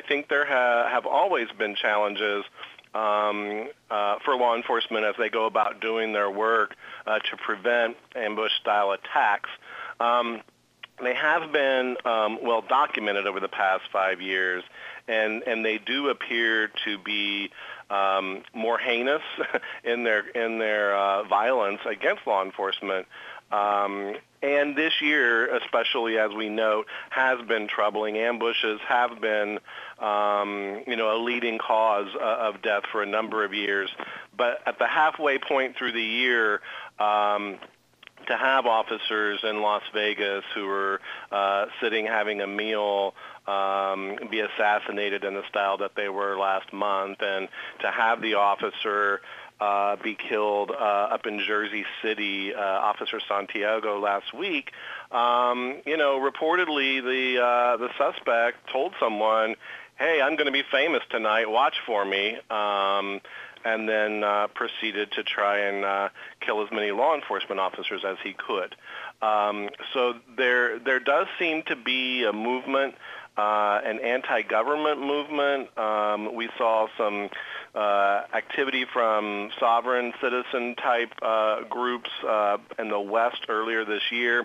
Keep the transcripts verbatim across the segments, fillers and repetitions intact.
I think there ha- have always been challenges um, uh, for law enforcement as they go about doing their work uh, to prevent ambush-style attacks. Um, they have been um, well documented over the past five years, and, and they do appear to be um, more heinous in their in their uh, violence against law enforcement. Um, and this year, especially as we note, has been troubling. Ambushes have been, um, you know, a leading cause uh, of death for a number of years. But at the halfway point through the year, um, to have officers in Las Vegas who were uh, sitting having a meal um, be assassinated in the style that they were last month, and to have the officer uh, be killed uh, up in Jersey City, uh, Officer Santiago, last week, um, you know, reportedly the uh, the suspect told someone, "Hey, I'm going to be famous tonight. Watch for me." Um, and then uh, proceeded to try and uh, kill as many law enforcement officers as he could. Um, so there there does seem to be a movement, uh, an anti-government movement. Um, we saw some uh, activity from sovereign citizen-type uh, groups uh, in the West earlier this year.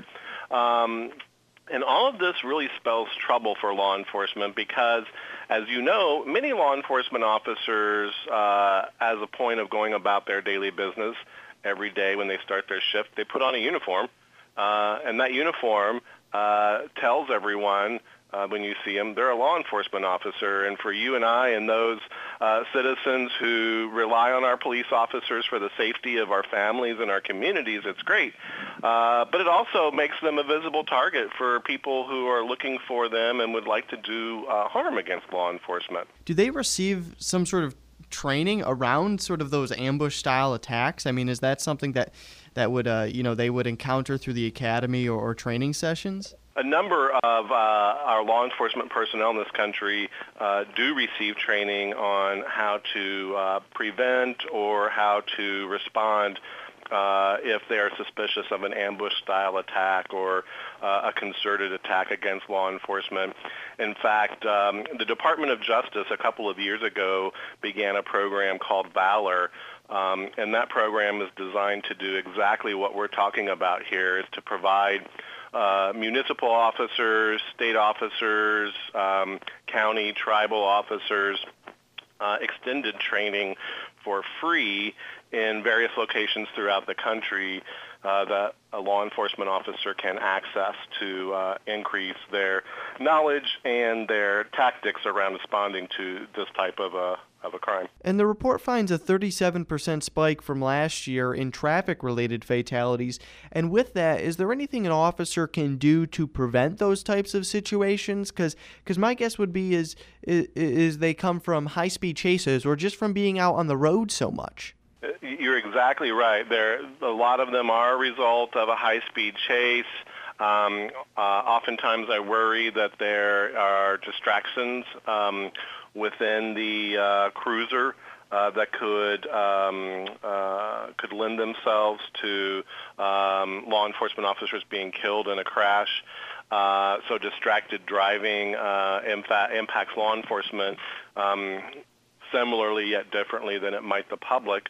Um, And all of this really spells trouble for law enforcement because, as you know, many law enforcement officers, uh, as a point of going about their daily business every day when they start their shift, they put on a uniform, uh, and that uniform uh, tells everyone uh, when you see them they're a law enforcement officer. And for you and I and those uh, citizens who rely on our police officers for the safety of our families and our communities, it's great. Uh, but it also makes them a visible target for people who are looking for them and would like to do uh, harm against law enforcement. Do they receive some sort of training around sort of those ambush-style attacks? I mean, is that something that that would uh, you know they would encounter through the academy or, or training sessions? A number of uh, our law enforcement personnel in this country uh, do receive training on how to uh, prevent or how to respond uh, if they are suspicious of an ambush-style attack or uh, a concerted attack against law enforcement. In fact, um, the Department of Justice a couple of years ago began a program called Valor, um, and that program is designed to do exactly what we're talking about here, is to provide Uh, municipal officers, state officers, um, county, tribal officers, uh, extended training for free in various locations throughout the country uh, that a law enforcement officer can access to uh, increase their knowledge and their tactics around responding to this type of a of a crime. And the report finds a thirty-seven percent spike from last year in traffic-related fatalities. And with that, is there anything an officer can do to prevent those types of situations? Because because my guess would be is, is is they come from high-speed chases or just from being out on the road so much. You're exactly right. There, a lot of them are a result of a high-speed chase. Um, uh, oftentimes, I worry that there are distractions um, within the uh, cruiser uh, that could um, uh, could lend themselves to um, law enforcement officers being killed in a crash. Uh, so, distracted driving uh, impa- impacts law enforcement um, similarly yet differently than it might the public.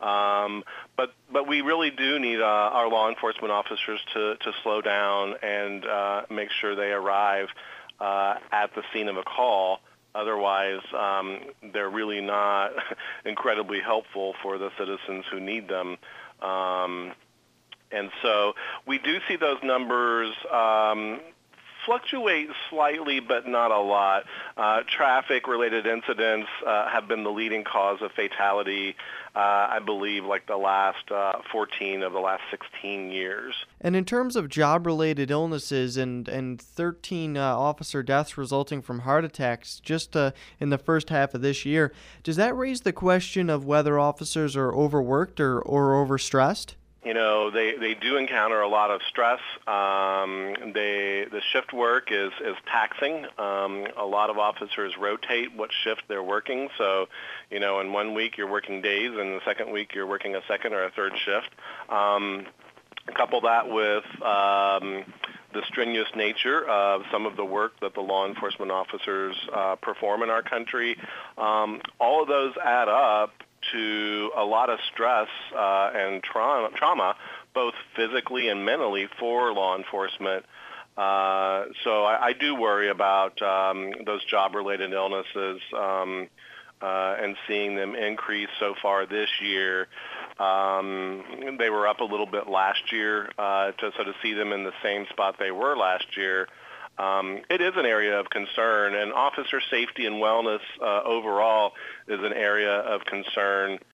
Um, but but we really do need uh, our law enforcement officers to, to slow down and uh, make sure they arrive uh, at the scene of a call. Otherwise, um, they're really not incredibly helpful for the citizens who need them. Um, and so we do see those numbers um, fluctuate slightly, but not a lot. Uh, traffic-related incidents uh, have been the leading cause of fatality, uh, I believe, like the last uh, fourteen of the last sixteen years. And in terms of job-related illnesses and, and thirteen uh, officer deaths resulting from heart attacks just uh, in the first half of this year, does that raise the question of whether officers are overworked or, or overstressed? You know, they, they do encounter a lot of stress. Um, they the shift work is, is taxing. Um, a lot of officers rotate what shift they're working. So, you know, in one week you're working days, and the second week you're working a second or a third shift. Um, couple that with um, the strenuous nature of some of the work that the law enforcement officers uh, perform in our country. Um, all of those add up to a lot of stress uh, and trauma, trauma, both physically and mentally for law enforcement. Uh, so I, I do worry about um, those job-related illnesses um, uh, and seeing them increase so far this year. Um, they were up a little bit last year, uh, to, so to see them in the same spot they were last year, um, it is an area of concern. And officer safety and wellness uh, overall is an area of concern